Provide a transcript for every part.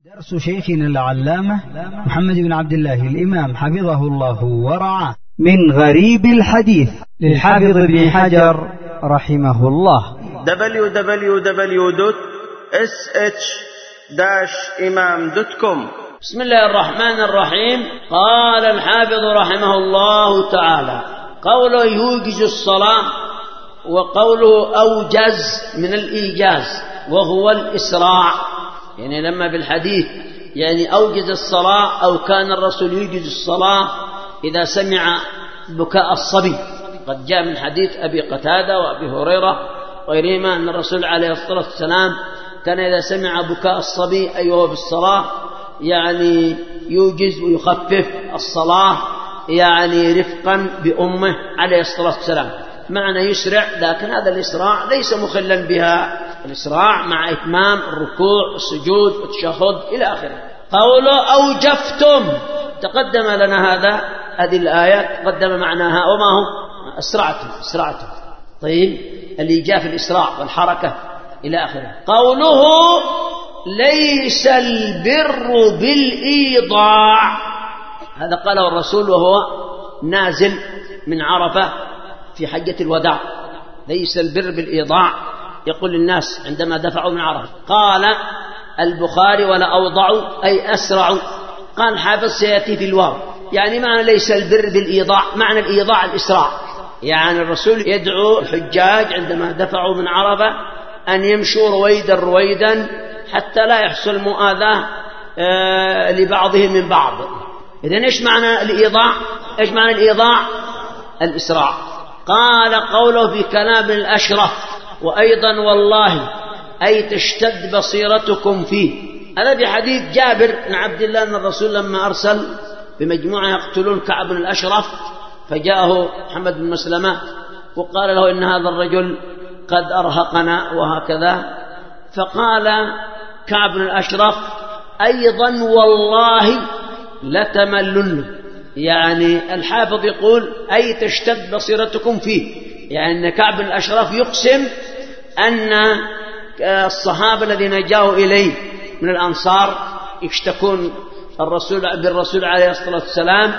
درس شيخنا العلامة محمد بن عبد الله الإمام حفظه الله ورعاه من غريب الحديث للحافظ ابن حجر رحمه الله. www.sh-imam.com. بسم الله الرحمن الرحيم. قال الحافظ رحمه الله تعالى: قوله يوجز الصلاة، وقوله أوجز من الإيجاز وهو الإسراع، يعني لما بالحديث يعني أوجز الصلاة أو كان الرسول يوجز الصلاة إذا سمع بكاء الصبي. قد جاء من حديث أبي قتادة وأبي هريرة وغيرهما أن الرسول عليه الصلاة والسلام كان إذا سمع بكاء الصبي أي وهو في الصلاة يعني يوجز ويخفف الصلاة، يعني رفقا بأمه عليه الصلاة والسلام، معنى يسرع، لكن هذا الإسراع ليس مخلا بها، الإسراع مع إتمام الركوع والسجود والتشهد إلى آخره. قوله أوجفتم، تقدم لنا هذه الآية تقدم معناها وما هو أسرعتم. طيب الإيجاف الإسراع والحركة إلى آخره. قوله ليس البر بالإيضاع، هذا قاله الرسول وهو نازل من عرفة في حجة الوداع، ليس البر بالإيضاع، يقول للناس عندما دفعوا من عرفة. قال البخاري ولا أوضعوا أي أسرعوا. قال حافظ سيأتي في الواو، يعني معنى ليس البر بالإيضاع، معنى الإيضاع الإسراع، يعني الرسول يدعو الحجاج عندما دفعوا من عرفة أن يمشوا رويدا حتى لا يحصل مؤاذاة لبعضهم من بعض. إذن إيش معنى الإيضاع؟ الإسراع. قال قوله في كلام الأشرف وأيضا والله أي تشتد بصيرتكم فيه، هذا في حديث جابر بن عبد الله أن الرسول لما أرسل بمجموعة يقتلون كعب بن الأشرف، فجاءه محمد بن مسلمة وقال له إن هذا الرجل قد أرهقنا وهكذا، فقال كعب بن الأشرف أيضا والله لتملن، يعني الحافظ يقول أي تشتد بصيرتكم فيه، يعني أن كعب بن الأشرف يقسم أن الصحابة الذين جاءوا إليه من الأنصار يشتكون بالرسول عليه الصلاة والسلام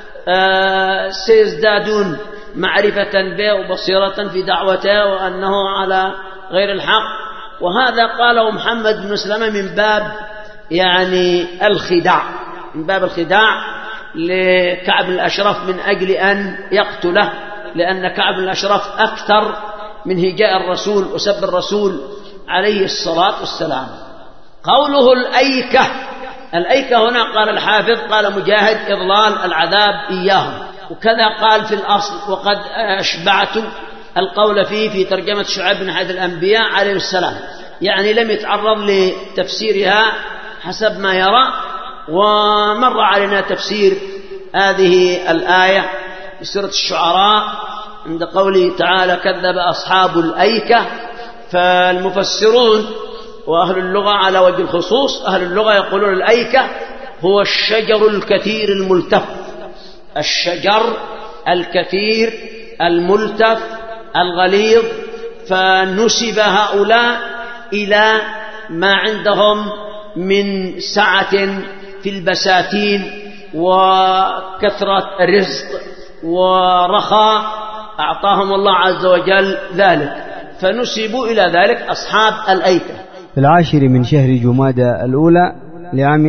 سيزدادون معرفة به وبصيرة في دعوته وأنه على غير الحق، وهذا قاله محمد بن مسلمة من باب يعني الخداع لكعب الأشرف من أجل أن يقتله، لأن كعب الأشرف أكثر من هجاء الرسول وسب الرسول عليه الصلاة والسلام. قوله الأيكة هنا قال الحافظ قال مجاهد إضلال العذاب إياهم، وكذا قال في الأصل وقد أشبعت القول فيه في ترجمة شعيب بن حيث الأنبياء عليه السلام، يعني لم يتعرض لتفسيرها حسب ما يرى. ومر علينا تفسير هذه الآية في سورة الشعراء عند قوله تعالى كذب أصحاب الأيكة. فالمفسرون وأهل اللغة على وجه الخصوص، أهل اللغة يقولون الأيكة هو الشجر الكثير الملتف، الشجر الكثير الملتف الغليظ، فنسب هؤلاء إلى ما عندهم من سعة في البساتين وكثرة رزق ورخاء أعطاهم الله عز وجل ذلك، فنسبوا إلى ذلك أصحاب الأيكة. في 10 من شهر جمادى الأولى لعام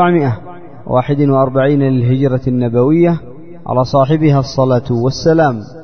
1441 للهجرة النبوية على صاحبها الصلاة والسلام.